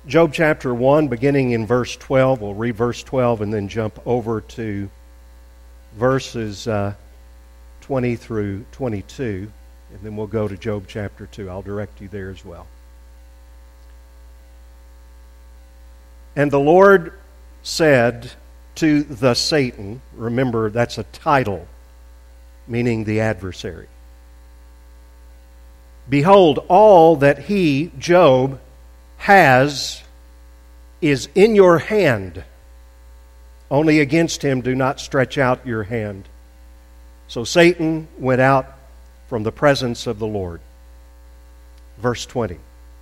Job chapter 1, beginning in verse 12. We'll read verse 12 and then jump over to verses 20 through 22. And then we'll go to Job chapter 2. I'll direct you there as well. And the Lord said to the Satan, remember that's a title, meaning the adversary, behold, all that he, Job, has is in your hand. Only against him do not stretch out your hand. So Satan went out from the presence of the Lord. Verse 20.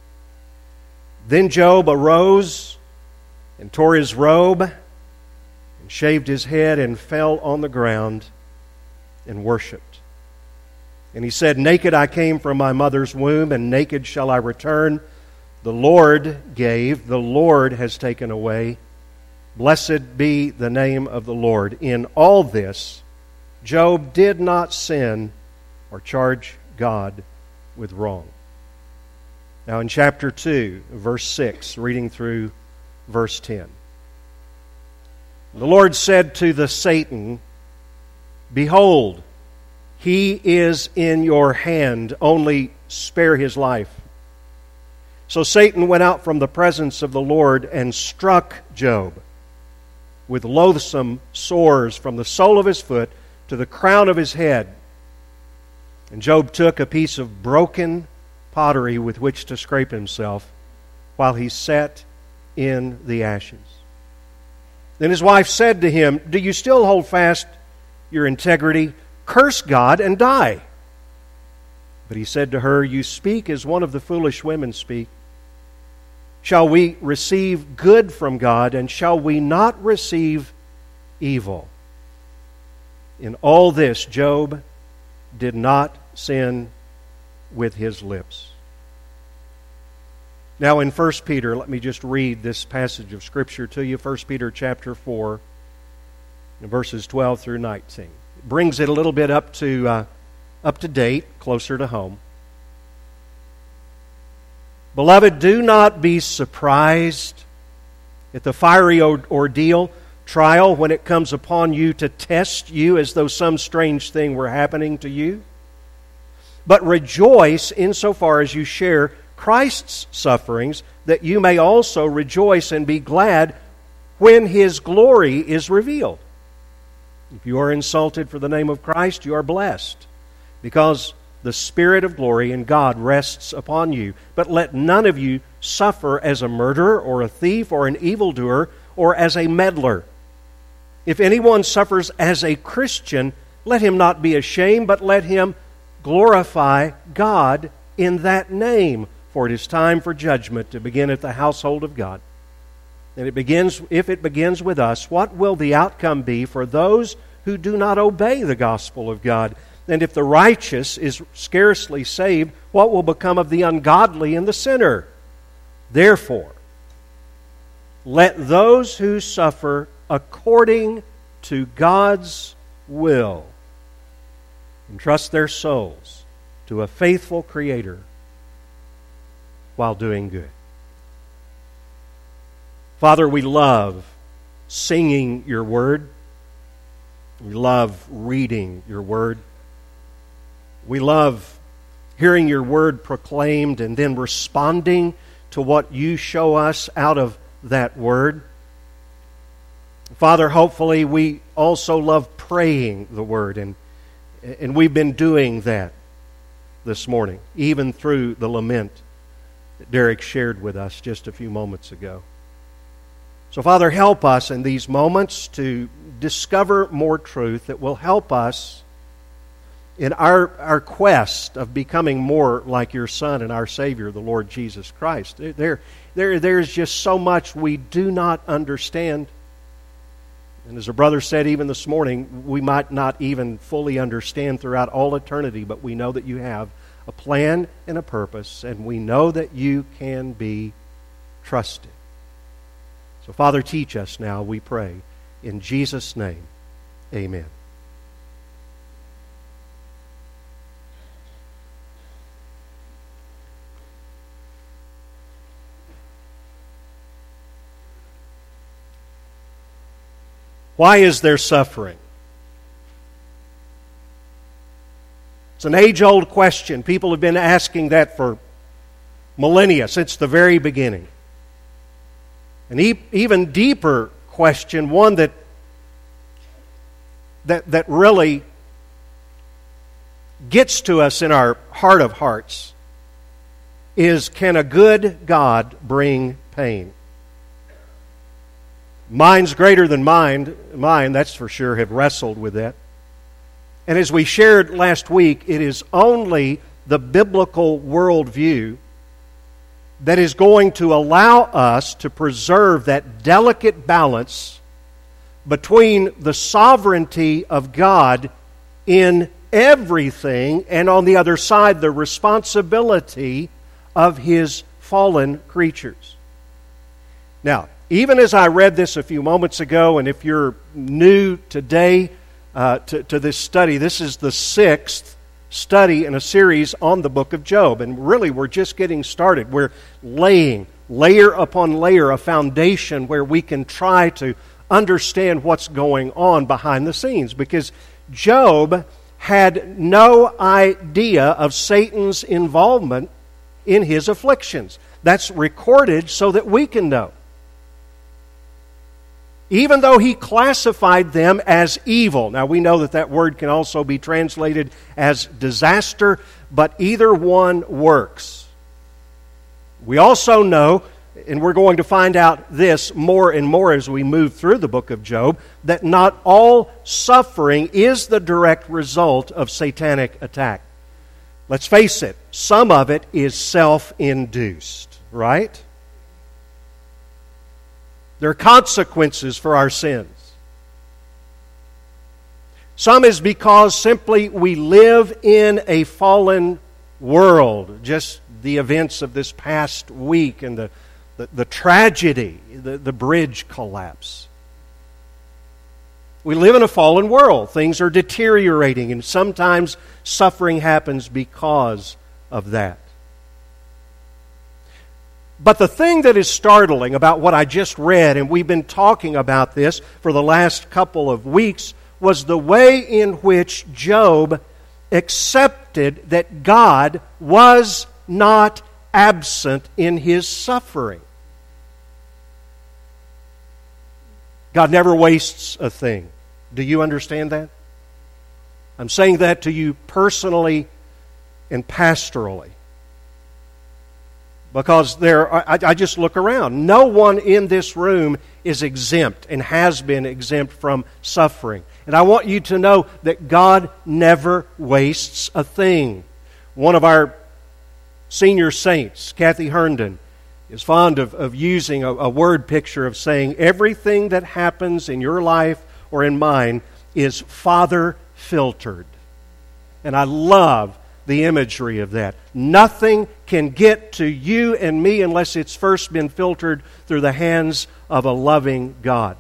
Then Job arose and tore his robe and shaved his head and fell on the ground and worshipped. And he said, Naked I came from my mother's womb, and naked shall I return. The Lord gave, the Lord has taken away. Blessed be the name of the Lord. In all this, Job did not sin or charge God with wrong. Now in chapter 2, verse 6, reading through verse 10. The Lord said to the Satan, Behold, he is in your hand, only spare his life. So Satan went out from the presence of the Lord and struck Job with loathsome sores from the sole of his foot to the crown of his head. And Job took a piece of broken pottery with which to scrape himself while he sat in the ashes. Then his wife said to him, Do you still hold fast your integrity? Curse God and die. But he said to her, You speak as one of the foolish women speak. Shall we receive good from God, and shall we not receive evil? In all this, Job did not sin with his lips. Now in 1 Peter, let me just read this passage of Scripture to you. 1 Peter chapter 4, verses 12 through 19. It brings it a little bit up to date, closer to home. Beloved, do not be surprised at the fiery ordeal, trial, when it comes upon you to test you as though some strange thing were happening to you. But rejoice insofar as you share Christ's sufferings, that you may also rejoice and be glad when His glory is revealed. If you are insulted for the name of Christ, you are blessed, because the Spirit of glory in God rests upon you. But let none of you suffer as a murderer or a thief or an evildoer or as a meddler. If anyone suffers as a Christian, let him not be ashamed, but let him glorify God in that name. For it is time for judgment to begin at the household of God. And if it begins with us, what will the outcome be for those who do not obey the gospel of God? And if the righteous is scarcely saved, what will become of the ungodly and the sinner? Therefore, let those who suffer according to God's will entrust their souls to a faithful Creator while doing good. Father, we love singing your word. We love reading your word. We love hearing your word proclaimed and then responding to what you show us out of that word. Father, hopefully we also love praying the word, and we've been doing that this morning, even through the lament that Derek shared with us just a few moments ago. So, Father, help us in these moments to discover more truth that will help us in our quest of becoming more like your Son and our Savior, the Lord Jesus Christ. There's just so much we do not understand. And as a brother said even this morning, we might not even fully understand throughout all eternity, but we know that you have a plan and a purpose, and we know that you can be trusted. So, Father, teach us now, we pray. In Jesus' name, amen. Why is there suffering? It's an age-old question. People have been asking that for millennia, since the very beginning. An even deeper question, one that really gets to us in our heart of hearts, is, can a good God bring pain? Minds greater than mine, that's for sure, have wrestled with that. And as we shared last week, it is only the biblical worldview that is going to allow us to preserve that delicate balance between the sovereignty of God in everything and, on the other side, the responsibility of His fallen creatures. Now, even as I read this a few moments ago, and if you're new today to this study, this is the 6th study in a series on the book of Job. And really, we're just getting started. We're laying layer upon layer a foundation where we can try to understand what's going on behind the scenes. Because Job had no idea of Satan's involvement in his afflictions. That's recorded so that we can know. Even though he classified them as evil. Now, we know that that word can also be translated as disaster, but either one works. We also know, and we're going to find out this more and more as we move through the book of Job, that not all suffering is the direct result of satanic attack. Let's face it, some of it is self-induced, right? There are consequences for our sins. Some is because simply we live in a fallen world. Just the events of this past week and the tragedy, the bridge collapse. We live in a fallen world. Things are deteriorating, and sometimes suffering happens because of that. But the thing that is startling about what I just read, and we've been talking about this for the last couple of weeks, was the way in which Job accepted that God was not absent in his suffering. God never wastes a thing. Do you understand that? I'm saying that to you personally and pastorally. Because I just look around. No one in this room is exempt and has been exempt from suffering. And I want you to know that God never wastes a thing. One of our senior saints, Kathy Herndon, is fond of using a word picture of saying everything that happens in your life or in mine is Father filtered. And I love the imagery of that. Nothing can get to you and me unless it's first been filtered through the hands of a loving God.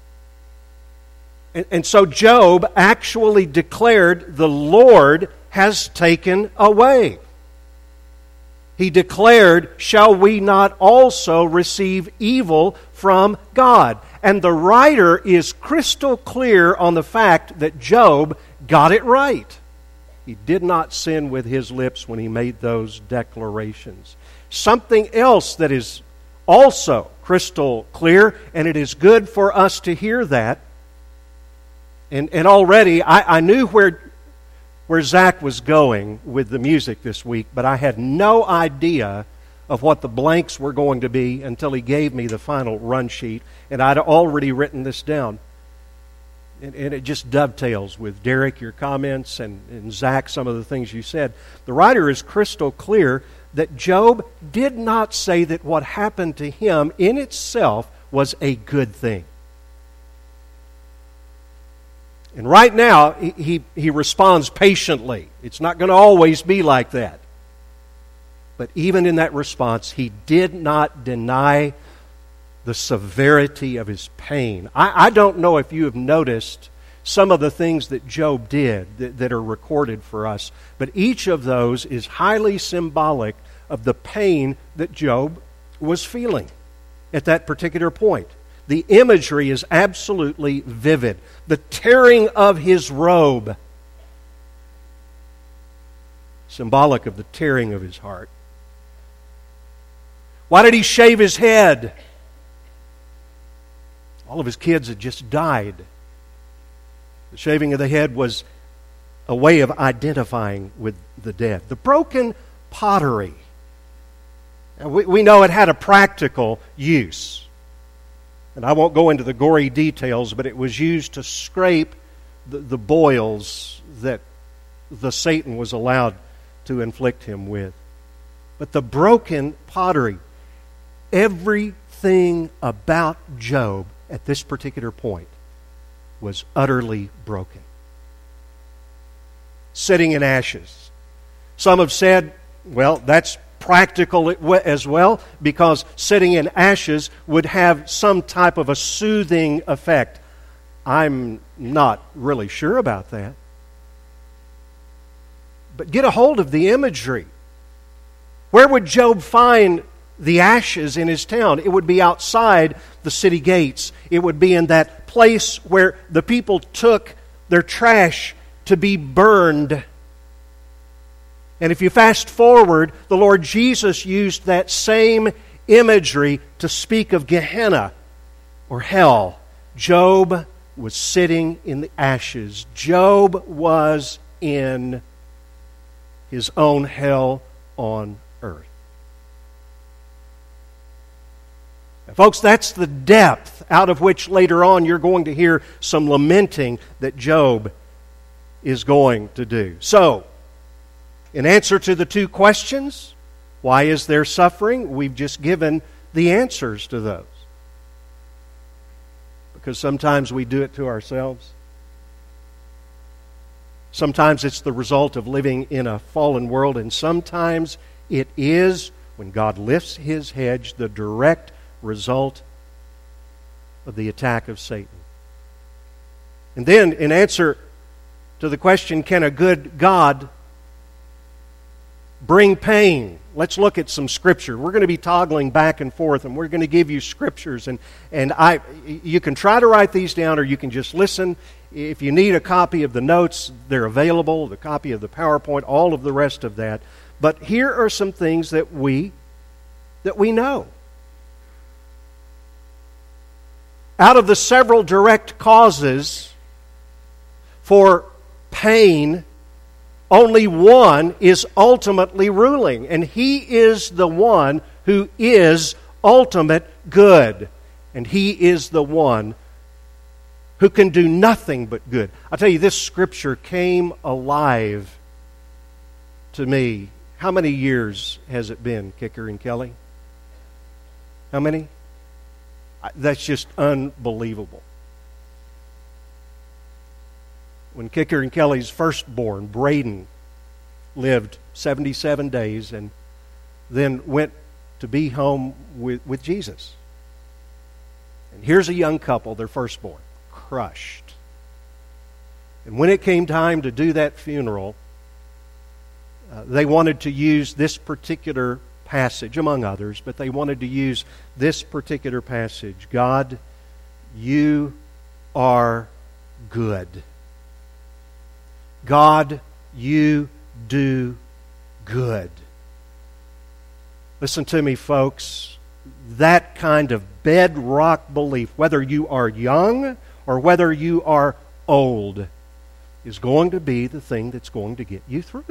And so Job actually declared, the Lord has taken away. He declared, shall we not also receive evil from God? And the writer is crystal clear on the fact that Job got it right. He did not sin with his lips when he made those declarations. Something else that is also crystal clear, and it is good for us to hear that. And already I knew where Zach was going with the music this week, but I had no idea of what the blanks were going to be until he gave me the final run sheet, and I'd already written this down. And it just dovetails with Derek, your comments, and Zach, some of the things you said. The writer is crystal clear that Job did not say that what happened to him in itself was a good thing. And right now, he responds patiently. It's not going to always be like that. But even in that response, he did not deny the severity of his pain. I don't know if you have noticed some of the things that Job did that are recorded for us, but each of those is highly symbolic of the pain that Job was feeling at that particular point. The imagery is absolutely vivid. The tearing of his robe, symbolic of the tearing of his heart. Why did he shave his head? All of his kids had just died. The shaving of the head was a way of identifying with the dead. The broken pottery. We know it had a practical use. And I won't go into the gory details, but it was used to scrape the boils that the Satan was allowed to inflict him with. But the broken pottery, everything about Job at this particular point was utterly broken. Sitting in ashes. Some have said, well, that's practical as well, because sitting in ashes would have some type of a soothing effect. I'm not really sure about that. But get a hold of the imagery. Where would Job find the ashes in his town? It would be outside the city gates. It would be in that place where the people took their trash to be burned. And if you fast forward, the Lord Jesus used that same imagery to speak of Gehenna or hell. Job was sitting in the ashes. Job was in his own hell on earth. Now, folks, that's the depth out of which later on you're going to hear some lamenting that Job is going to do. So, in answer to the two questions, why is there suffering? We've just given the answers to those. Because sometimes we do it to ourselves. Sometimes it's the result of living in a fallen world, and sometimes it is, when God lifts His hedge, the direct result of the attack of Satan. And then, in answer to the question, can a good God bring pain? Let's look at some Scripture. We're going to be toggling back and forth, and we're going to give you Scriptures. And you can try to write these down, or you can just listen. If you need a copy of the notes, they're available, the copy of the PowerPoint, all of the rest of that. But here are some things that we know. Out of the several direct causes for pain, only one is ultimately ruling, and He is the one who is ultimate good, and He is the one who can do nothing but good. I'll tell you, this Scripture came alive to me. How many years has it been, Kicker and Kelly? How many? That's just unbelievable. When Kicker and Kelly's firstborn, Braden, lived 77 days and then went to be home with Jesus. And here's a young couple, their firstborn, crushed. And when it came time to do that funeral, they wanted to use this particular passage, among others, but they wanted to use this particular passage. God, you are good. God, you do good. Listen to me, folks. That kind of bedrock belief, whether you are young or whether you are old, is going to be the thing that's going to get you through.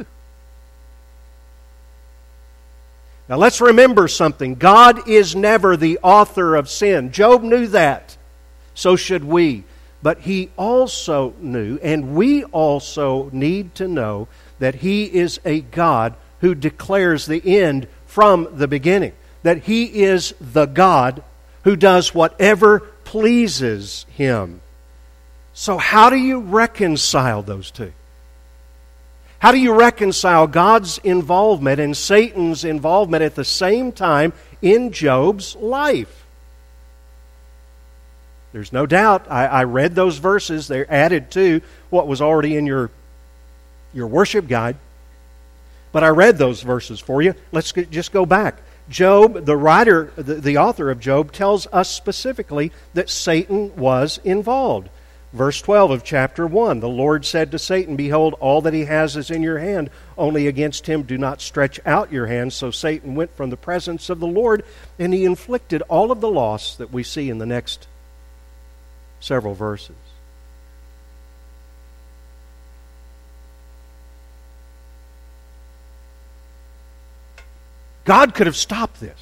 Now let's remember something. God is never the author of sin. Job knew that. So should we. But he also knew, and we also need to know, that He is a God who declares the end from the beginning. That He is the God who does whatever pleases Him. So how do you reconcile those two? How do you reconcile God's involvement and Satan's involvement at the same time in Job's life? There's no doubt. I read those verses. They're added to what was already in your worship guide. But I read those verses for you. Let's just go back. Job, the writer, the author of Job, tells us specifically that Satan was involved. Verse 12 of chapter 1, the Lord said to Satan, "Behold, all that he has is in your hand. Only against him do not stretch out your hand." So Satan went from the presence of the Lord, and he inflicted all of the loss that we see in the next several verses. God could have stopped this.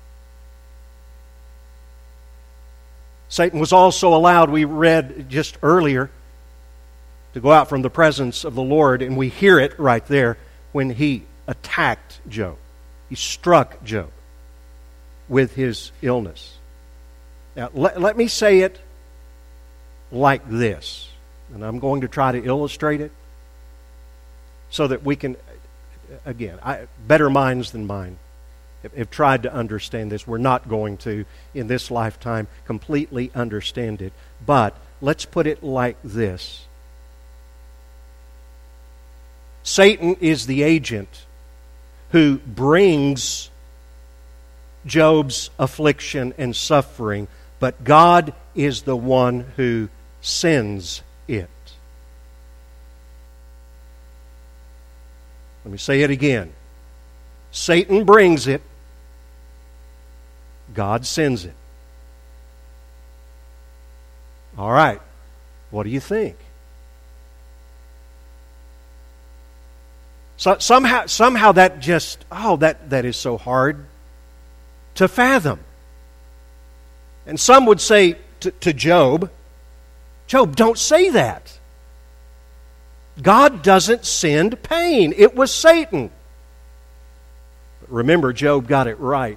Satan was also allowed, we read just earlier, to go out from the presence of the Lord, and we hear it right there when he attacked Job. He struck Job with his illness. Now, let me say it like this, and I'm going to try to illustrate it so that we can, again, better minds than mine have tried to understand this. We're not going to, in this lifetime, completely understand it. But let's put it like this. Satan is the agent who brings Job's affliction and suffering, but God is the one who sends it. Let me say it again. Satan brings it. God sends it. All right. What do you think? So somehow that just, that is so hard to fathom. And some would say to Job, "Job, don't say that. God doesn't send pain. It was Satan." But remember, Job got it right.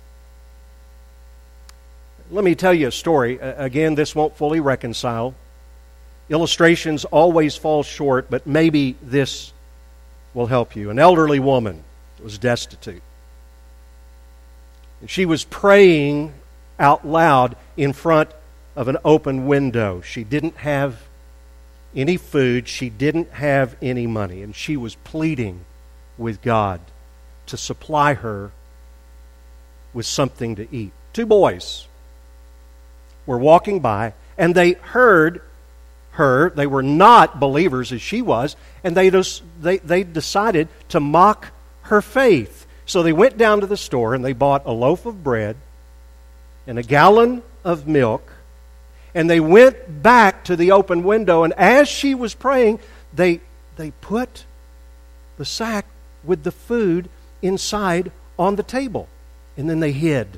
Let me tell you a story. Again, this won't fully reconcile. Illustrations always fall short, but maybe this will help you. An elderly woman was destitute. And she was praying out loud in front of an open window. She didn't have any food. She didn't have any money. And she was pleading with God to supply her with something to eat. Two boys were walking by, and they heard her. They were not believers as she was, and they decided to mock her faith. So they went down to the store, and they bought a loaf of bread and a gallon of milk, and they went back to the open window, and as she was praying, they put the sack with the food inside on the table, and then they hid.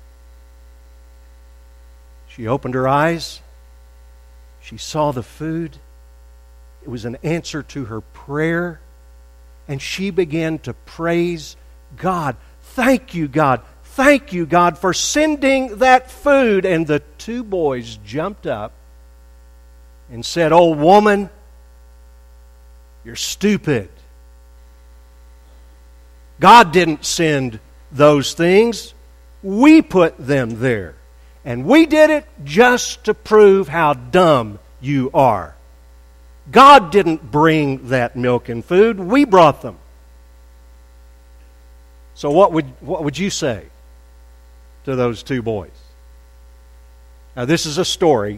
She opened her eyes. She saw the food. It was an answer to her prayer. And she began to praise God. "Thank you, God. Thank you, God, for sending that food." And the two boys jumped up and said, "Oh, woman, you're stupid. God didn't send those things. We put them there. And we did it just to prove how dumb you are. God didn't bring that milk and food. We brought them." So what would you say to those two boys? Now, this is a story.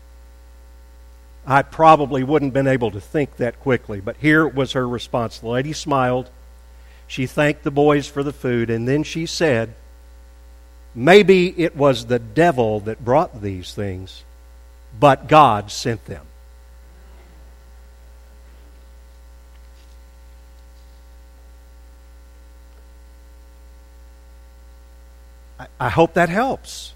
I probably wouldn't have been able to think that quickly, but here was her response. The lady smiled. She thanked the boys for the food, and then she said, "Maybe it was the devil that brought these things, but God sent them." I hope that helps.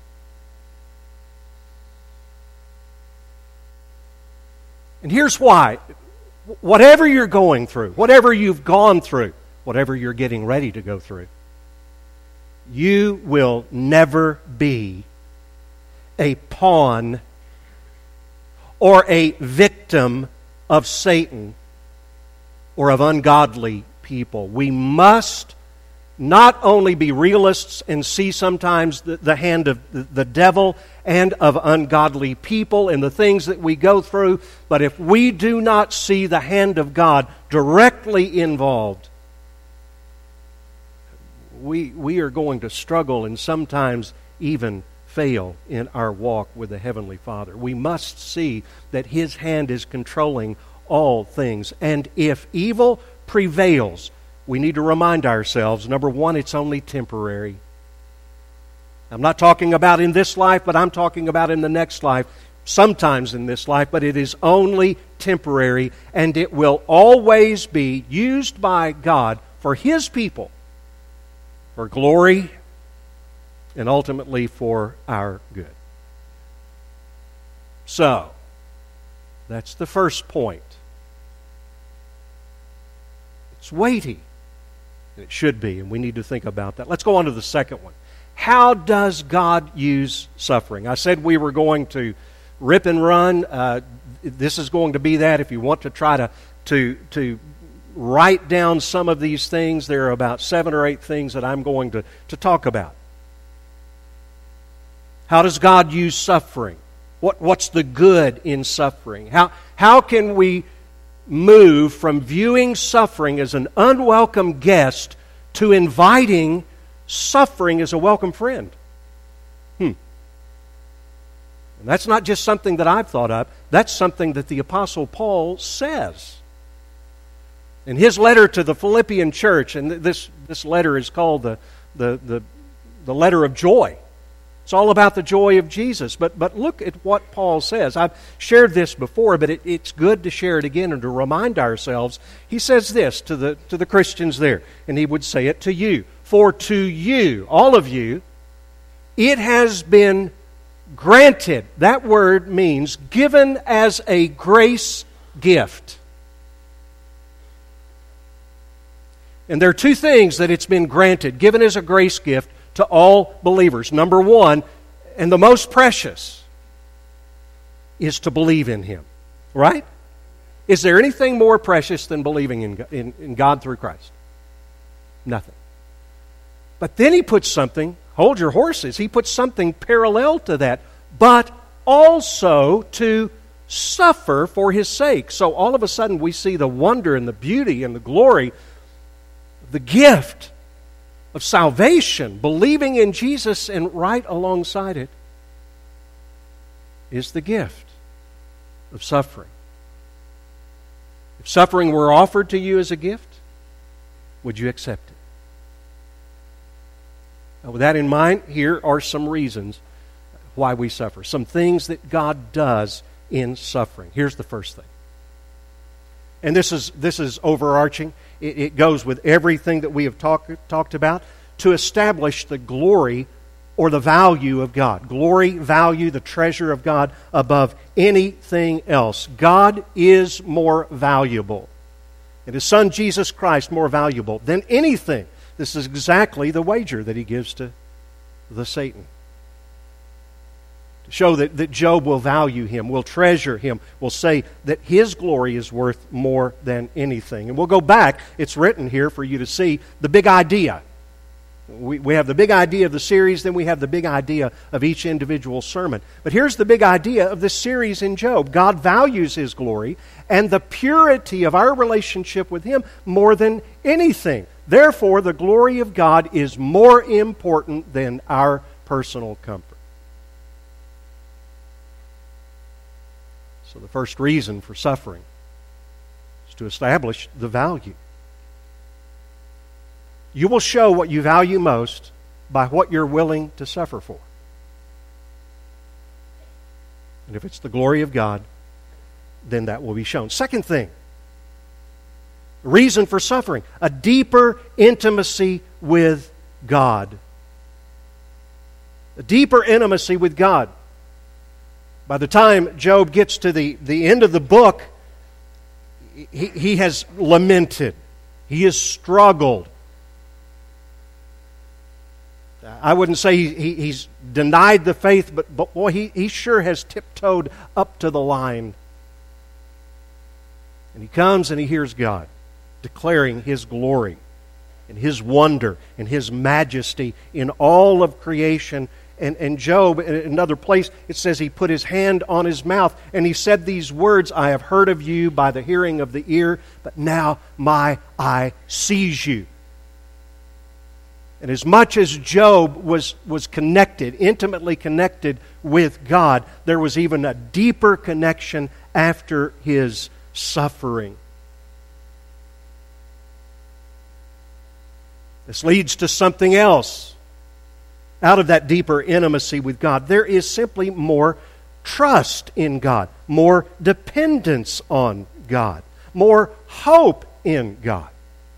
And here's why. Whatever you're going through, whatever you've gone through, whatever you're getting ready to go through, you will never be a pawn or a victim of Satan or of ungodly people. We must not only be realists and see sometimes the hand of the devil and of ungodly people and the things that we go through, but if we do not see the hand of God directly involved, we are going to struggle and sometimes even fail in our walk with the Heavenly Father. We must see that His hand is controlling all things. And if evil prevails, we need to remind ourselves, number one, it's only temporary. I'm not talking about in this life, but I'm talking about in the next life, sometimes in this life, but it is only temporary, and it will always be used by God for His people, for glory, and ultimately for our good. So, that's the first point. It's weighty. It should be, and we need to think about that. Let's go on to the second one. How does God use suffering? I said we were going to rip and run. This is going to be that. If you want to try to write down some of these things, there are about 7 or 8 things that I'm going to talk about. How does God use suffering? What's the good in suffering? How can we move from viewing suffering as an unwelcome guest to inviting suffering as a welcome friend? And that's not just something that I've thought of. That's something that the Apostle Paul says. In his letter to the Philippian church, and this letter is called the letter of joy. It's all about the joy of Jesus. But look at what Paul says. I've shared this before, but it's good to share it again and to remind ourselves. He says this to the Christians there, and he would say it to you. For to you, all of you, it has been granted. That word means given as a grace gift. And there are 2 things that it's been granted, given as a grace gift to all believers. Number one, and the most precious, is to believe in Him. Right? Is there anything more precious than believing in God through Christ? Nothing. But then he puts something, hold your horses, he puts something parallel to that, but also to suffer for His sake. So all of a sudden we see the wonder and the beauty and the glory, the gift of salvation, believing in Jesus, and right alongside it is the gift of suffering. If suffering were offered to you as a gift, would you accept it? Now, with that in mind, here are some reasons why we suffer. Some things that God does in suffering. Here's the first thing. And this is overarching. It goes with everything that we have talked about, to establish the glory or the value of God. Glory, value, the treasure of God above anything else. God is more valuable, and His Son Jesus Christ more valuable than anything. This is exactly the wager that He gives to the Satan. To show that Job will value him, will treasure him, will say that his glory is worth more than anything. And we'll go back. It's written here for you to see the big idea. We have the big idea of the series, then we have the big idea of each individual sermon. But here's the big idea of this series in Job. God values His glory and the purity of our relationship with Him more than anything. Therefore, the glory of God is more important than our personal comfort. So the first reason for suffering is to establish the value. You will show what you value most by what you're willing to suffer for. And if it's the glory of God, then that will be shown. Second thing, reason for suffering, a deeper intimacy with God. A deeper intimacy with God. By the time Job gets to the end of the book, he has lamented. He has struggled. I wouldn't say he's denied the faith, but boy, he sure has tiptoed up to the line. And he comes and he hears God declaring His glory and His wonder and His majesty in all of creation. And Job, in another place, it says he put his hand on his mouth and he said these words, I have heard of you by the hearing of the ear, but now my eye sees you. And as much as Job was connected, intimately connected with God, there was even a deeper connection after his suffering. This leads to something else. Out of that deeper intimacy with God, there is simply more trust in God, more dependence on God, more hope in God.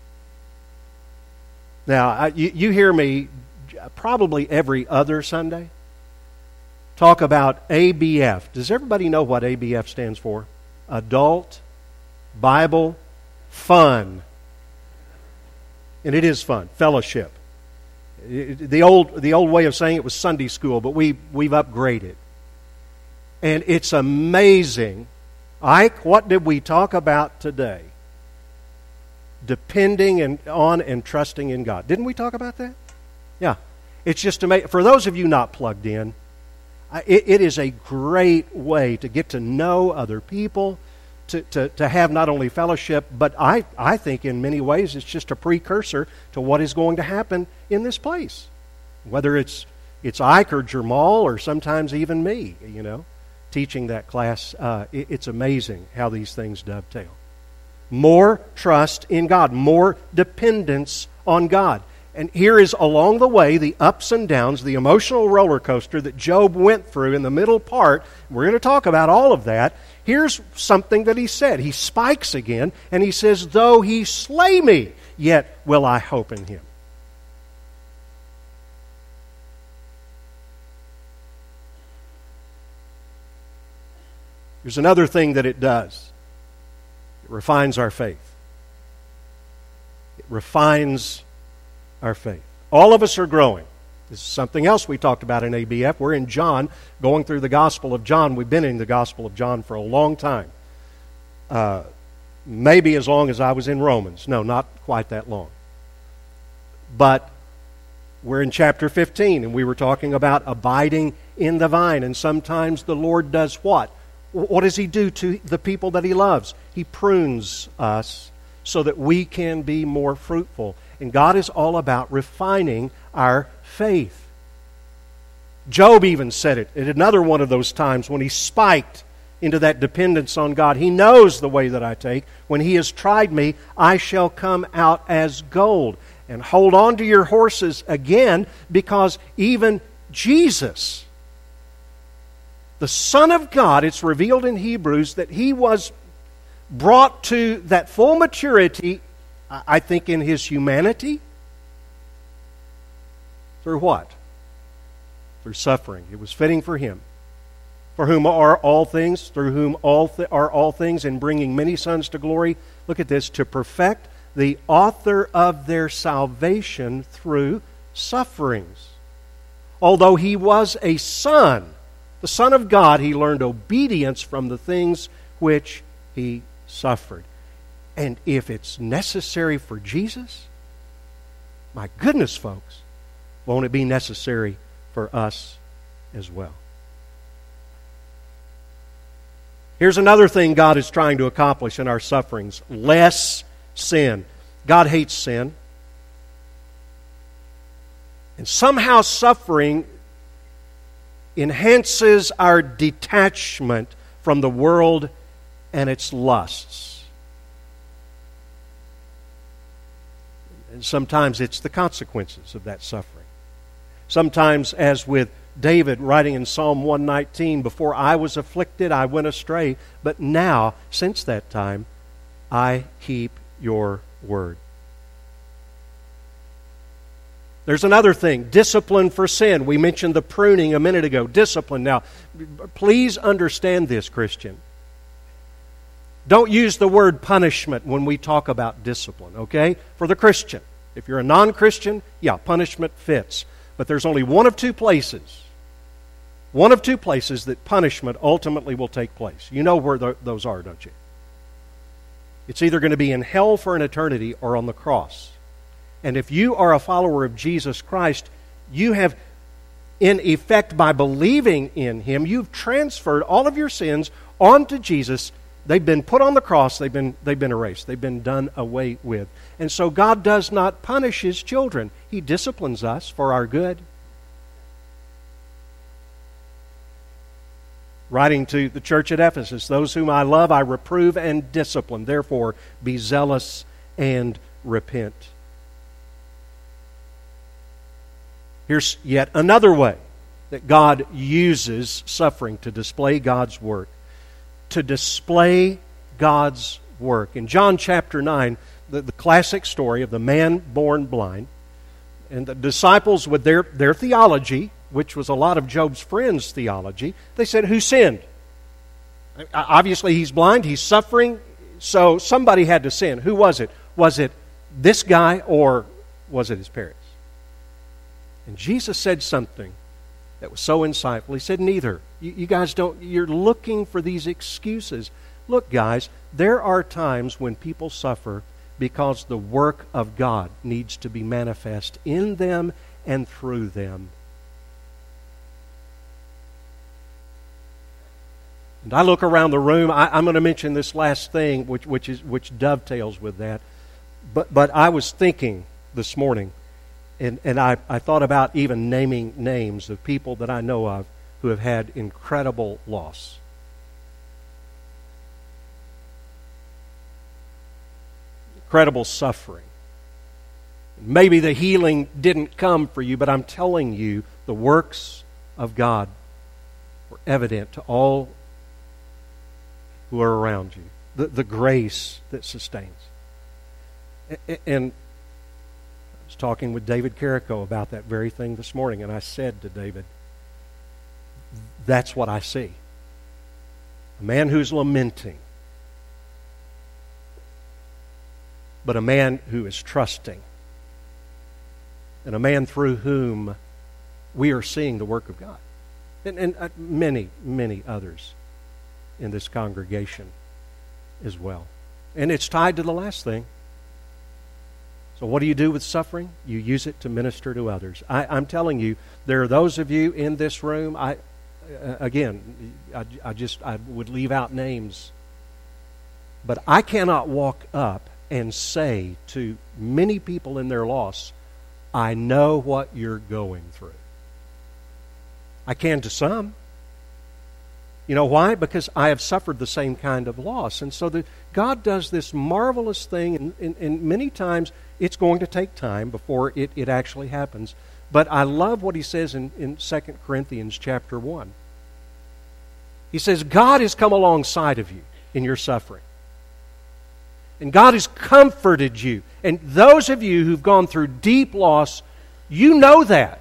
Now, you hear me probably every other Sunday talk about ABF. Does everybody know what ABF stands for? Adult Bible Fun. And it is fun. Fellowship. The old way of saying it was Sunday school, but we've upgraded. And it's amazing. Ike, what did we talk about today? Depending on and trusting in God. Didn't we talk about that? Yeah. It's just amazing. For those of you not plugged in, it is a great way to get to know other people, to have not only fellowship, but I think in many ways it's just a precursor to what is going to happen in this place. Whether it's Ike or Jamal or sometimes even me, teaching that class. It's amazing how these things dovetail. More trust in God, more dependence on God. And here is along the way the ups and downs, the emotional roller coaster that Job went through in the middle part. We're going to talk about all of that. Here's something that he said. He spikes again, and he says, "Though he slay me, yet will I hope in him." There's another thing that it does. It refines our faith. It refines our faith. All of us are growing. This is something else we talked about in ABF. We're in John, going through the Gospel of John. We've been in the Gospel of John for a long time. Maybe as long as I was in Romans. No, not quite that long. But we're in chapter 15, and we were talking about abiding in the vine. And sometimes the Lord does what? What does He do to the people that He loves? He prunes us so that we can be more fruitful. And God is all about refining our faith. Job even said it at another one of those times when he spiked into that dependence on God. He knows the way that I take. When He has tried me, I shall come out as gold. And hold on to your horses again, because even Jesus, the Son of God, it's revealed in Hebrews that He was brought to that full maturity, I think, in His humanity. Through what? Through suffering. It was fitting for Him. For whom are all things, through whom are all things, in bringing many sons to glory. Look at this, to perfect the author of their salvation through sufferings. Although He was a son, the Son of God, He learned obedience from the things which He suffered. And if it's necessary for Jesus, my goodness, folks, won't it be necessary for us as well? Here's another thing God is trying to accomplish in our sufferings. Less sin. God hates sin. And somehow suffering enhances our detachment from the world and its lusts. And sometimes it's the consequences of that suffering. Sometimes, as with David writing in Psalm 119, before I was afflicted, I went astray, but now, since that time, I keep your word. There's another thing, discipline for sin. We mentioned the pruning a minute ago. Discipline. Now, please understand this, Christian. Don't use the word punishment when we talk about discipline, okay? For the Christian. If you're a non-Christian, yeah, punishment fits. But there's only one of two places that punishment ultimately will take place. You know where those are, don't you? It's either going to be in hell for an eternity or on the cross. And if you are a follower of Jesus Christ, you have, in effect, by believing in Him, you've transferred all of your sins onto Jesus, They've been put on the cross. They've been erased. They've been done away with. And so God does not punish His children. He disciplines us for our good. Writing to the church at Ephesus, those whom I love, I reprove and discipline. Therefore, be zealous and repent. Here's yet another way that God uses suffering to display God's work. To display God's work. In John chapter 9, the classic story of the man born blind, and the disciples with their theology, which was a lot of Job's friends' theology, they said, who sinned? Obviously he's blind, he's suffering, so somebody had to sin. Who was it? Was it this guy or was it his parents? And Jesus said something that was so insightful. He said, neither. You guys you're looking for these excuses. Look, guys, there are times when people suffer because the work of God needs to be manifest in them and through them. And I look around the room. I'm going to mention this last thing, which dovetails with that. But I was thinking this morning, and I thought about even naming names of people that I know of who have had incredible loss. Incredible suffering. Maybe the healing didn't come for you, but I'm telling you, the works of God were evident to all who are around you. The grace that sustains. And I was talking with David Carrico about that very thing this morning, and I said to David, that's what I see. A man who's lamenting, but a man who is trusting, and a man through whom we are seeing the work of God. And many, many others in this congregation as well. And it's tied to the last thing. So what do you do with suffering? You use it to minister to others. I'm telling you, there are those of you in this room, I would leave out names, but I cannot walk up and say to many people in their loss, I know what you're going through. I can to some. You know why? Because I have suffered the same kind of loss. And so God does this marvelous thing, and many times it's going to take time before it actually happens. But I love what he says in 2 Corinthians chapter 1. He says, God has come alongside of you in your suffering. And God has comforted you. And those of you who've gone through deep loss, you know that.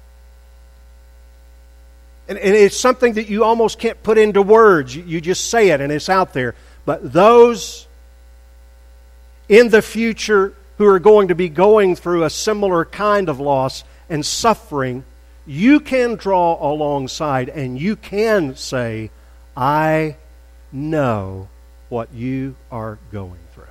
And it's something that you almost can't put into words. You just say it and it's out there. But those in the future who are going to be going through a similar kind of loss and suffering, you can draw alongside and you can say, I know what you are going through.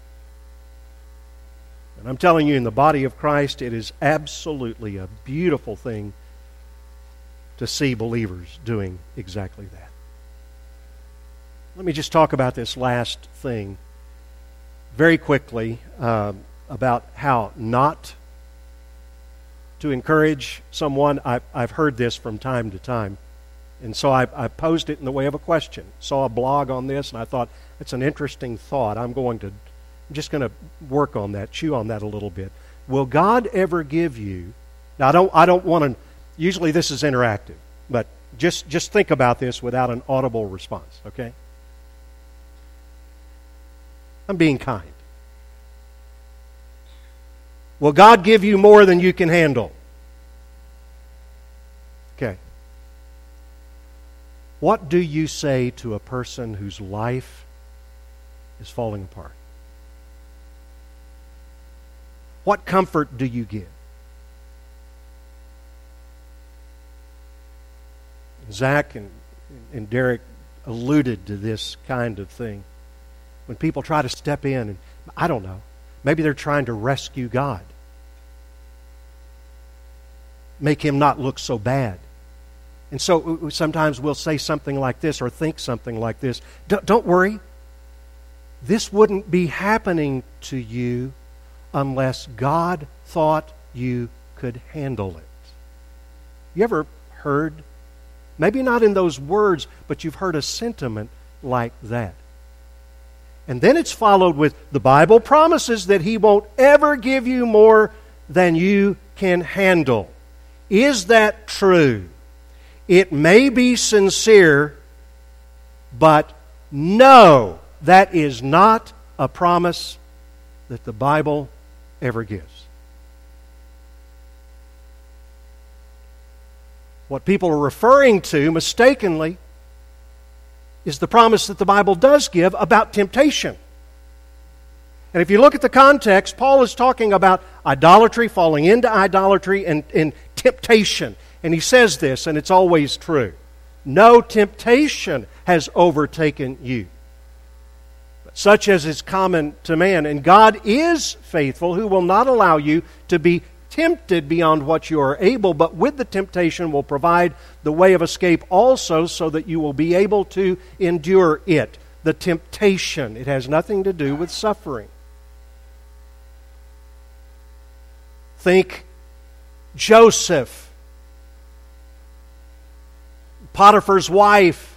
And I'm telling you, in the body of Christ, it is absolutely a beautiful thing to see believers doing exactly that. Let me just talk about this last thing very quickly about how not to encourage someone. I've heard this from time to time, and so I posed it in the way of a question. Saw a blog on this, and I thought, it's an interesting thought. I'm just going to work on that, chew on that a little bit. Will God ever give you... Now, I don't want to... Usually this is interactive, but just think about this without an audible response, okay? I'm being kind. Will God give you more than you can handle? Okay. What do you say to a person whose life is falling apart? What comfort do you give? Zach and Derek alluded to this kind of thing. When people try to step in, and I don't know, maybe they're trying to rescue God. Make him not look so bad. And so sometimes we'll say something like this or think something like this. Don't worry. this wouldn't be happening to you unless God thought you could handle it. You ever heard, maybe not in those words, but you've heard a sentiment like that? And then it's followed with, the Bible promises that He won't ever give you more than you can handle. Is that true? It may be sincere, but no, that is not a promise that the Bible ever gives. What people are referring to mistakenly is the promise that the Bible does give about temptation. And if you look at the context, Paul is talking about idolatry, falling into idolatry, and temptation. And he says this, and it's always true. No temptation has overtaken you, but such as is common to man. And God is faithful, who will not allow you to be tempted beyond what you are able, but with the temptation will provide the way of escape also, so that you will be able to endure it. The temptation, it has nothing to do with suffering. Think Joseph, Potiphar's wife.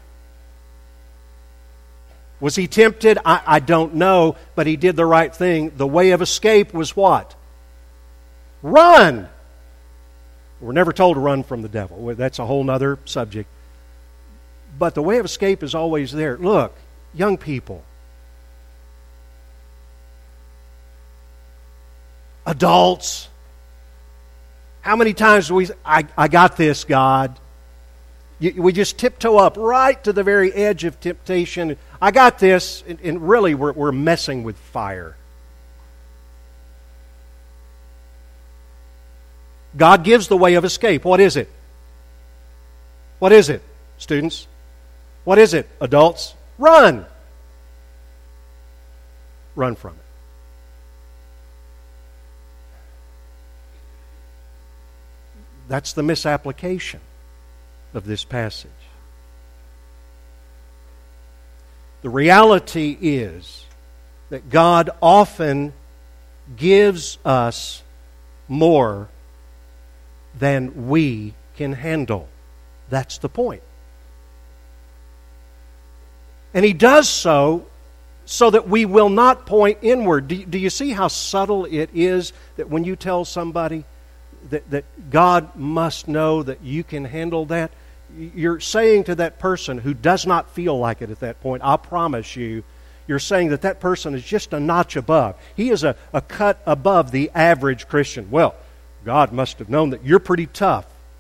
Was he tempted? I don't know, but he did the right thing. The way of escape was what? Run! We're never told to run from the devil. That's a whole other subject. But the way of escape is always there. Look, young people, adults, how many times do we, I got this, God. We just tiptoe up right to the very edge of temptation. I got this, and really we're messing with fire. God gives the way of escape. What is it? What is it, students? What is it, adults? Run! Run from it. That's the misapplication of this passage. The reality is that God often gives us more than we can handle. That's the point. And He does so that we will not point inward. Do you see how subtle it is that when you tell somebody that God must know that you can handle that, you're saying to that person who does not feel like it at that point, I promise you, you're saying that person is just a notch above. He is a cut above the average Christian. Well, God must have known that you're pretty tough.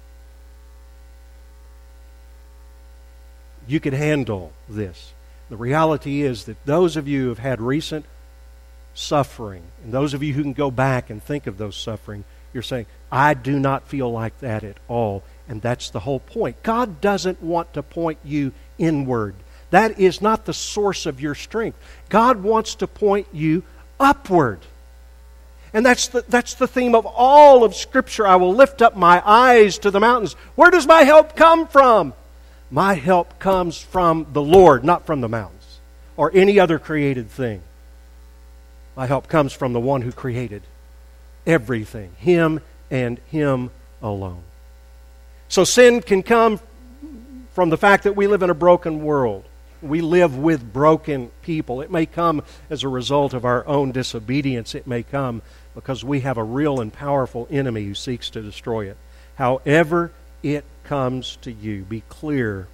You could handle this. The reality is that those of you who have had recent suffering, and those of you who can go back and think of those suffering, you're saying, I do not feel like that at all. And that's the whole point. God doesn't want to point you inward. That is not the source of your strength. God wants to point you upward. And that's the theme of all of Scripture. I will lift up my eyes to the mountains. Where does my help come from? My help comes from the Lord, not from the mountains or any other created thing. My help comes from the one who created everything, Him and Him alone. So sin can come from the fact that we live in a broken world. We live with broken people. It may come as a result of our own disobedience. It may come because we have a real and powerful enemy who seeks to destroy it. However it comes to you, be clear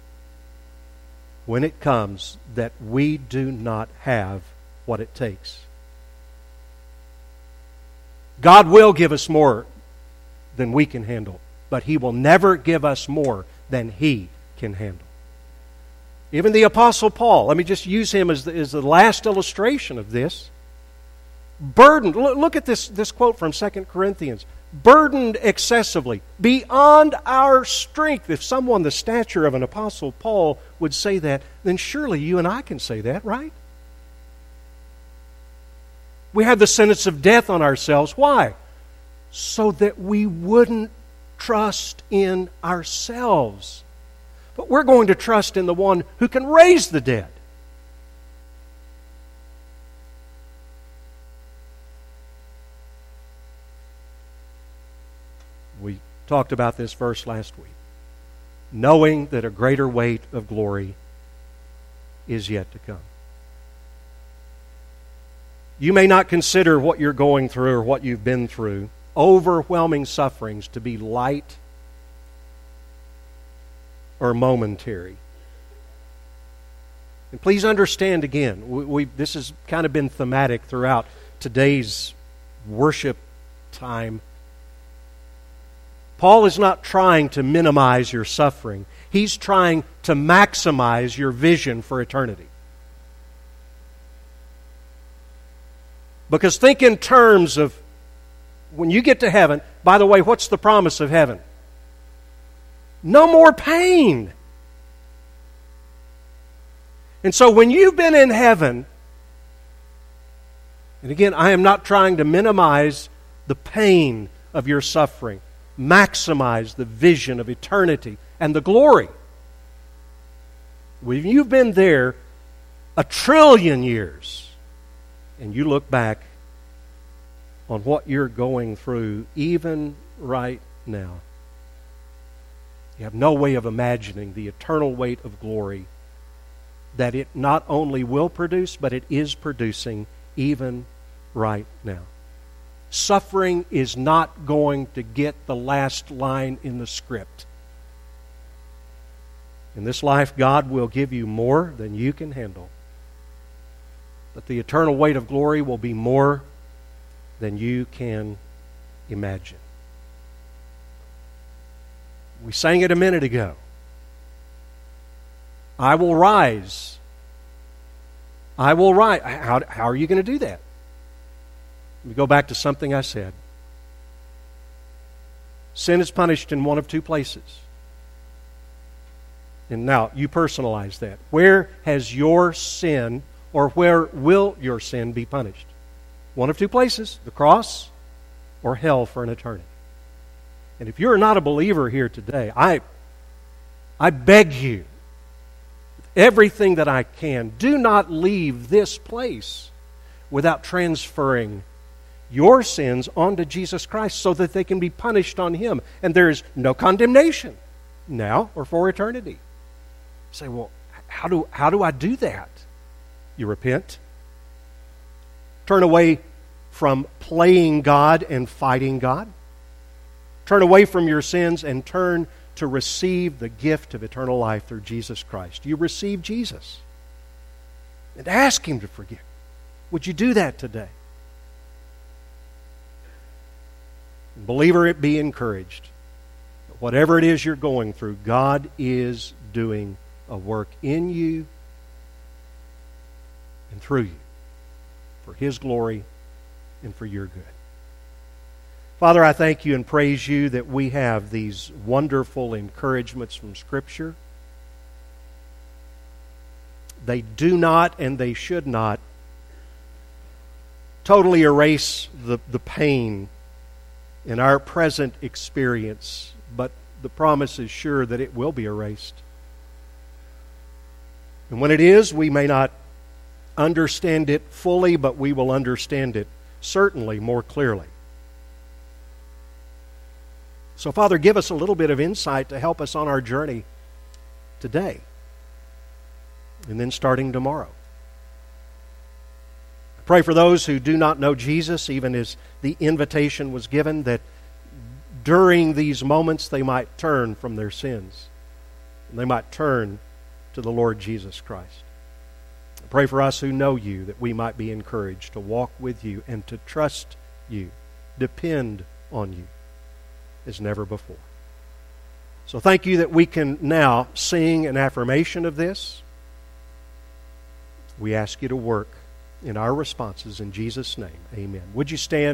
when it comes that we do not have what it takes. God will give us more than we can handle, but He will never give us more than He can handle. Even the Apostle Paul, let me just use him as the last illustration of this. Burdened, look at this quote from 2 Corinthians. Burdened excessively, beyond our strength. If someone the stature of an Apostle Paul would say that, then surely you and I can say that, right? We have the sentence of death on ourselves. Why? So that we wouldn't trust in ourselves. But we're going to trust in the one who can raise the dead. talked about this verse last week. Knowing that a greater weight of glory is yet to come. You may not consider what you're going through or what you've been through, overwhelming sufferings, to be light or momentary. And please understand again, this has kind of been thematic throughout today's worship time. Paul is not trying to minimize your suffering. He's trying to maximize your vision for eternity. Because think in terms of when you get to heaven. By the way, what's the promise of heaven? No more pain. And so when you've been in heaven, and again, I am not trying to minimize the pain of your suffering, maximize the vision of eternity and the glory. When you've been there 1 trillion years, and you look back on what you're going through even right now, you have no way of imagining the eternal weight of glory that it not only will produce, but it is producing even right now. Suffering is not going to get the last line in the script. In this life, God will give you more than you can handle. But the eternal weight of glory will be more than you can imagine. We sang it a minute ago. I will rise. I will rise. How are you going to do that? Let me go back to something I said. Sin is punished in one of two places. And now, you personalize that. Where has your sin, or where will your sin be punished? One of two places, the cross or hell for an eternity. And if you're not a believer here today, I beg you, with everything that I can, do not leave this place without transferring your sins onto Jesus Christ so that they can be punished on Him. And there is no condemnation now or for eternity. You say, well, how do I do that? You repent. Turn away from playing God and fighting God. Turn away from your sins and turn to receive the gift of eternal life through Jesus Christ. You receive Jesus and ask Him to forgive. Would you do that today? Believer, be encouraged. Whatever it is you're going through, God is doing a work in you and through you for His glory and for your good. Father, I thank you and praise you that we have these wonderful encouragements from Scripture. They do not and they should not totally erase the pain in our present experience, but the promise is sure that it will be erased. And when it is, we may not understand it fully, but we will understand it certainly more clearly. So, Father, give us a little bit of insight to help us on our journey today and then starting tomorrow. I pray for those who do not know Jesus, even as the invitation was given, that during these moments they might turn from their sins and they might turn to the Lord Jesus Christ. I pray for us who know you that we might be encouraged to walk with you and to trust you, depend on you as never before. So thank you that we can now sing an affirmation of this. We ask you to work in our responses in Jesus' name. Amen. Would you stand?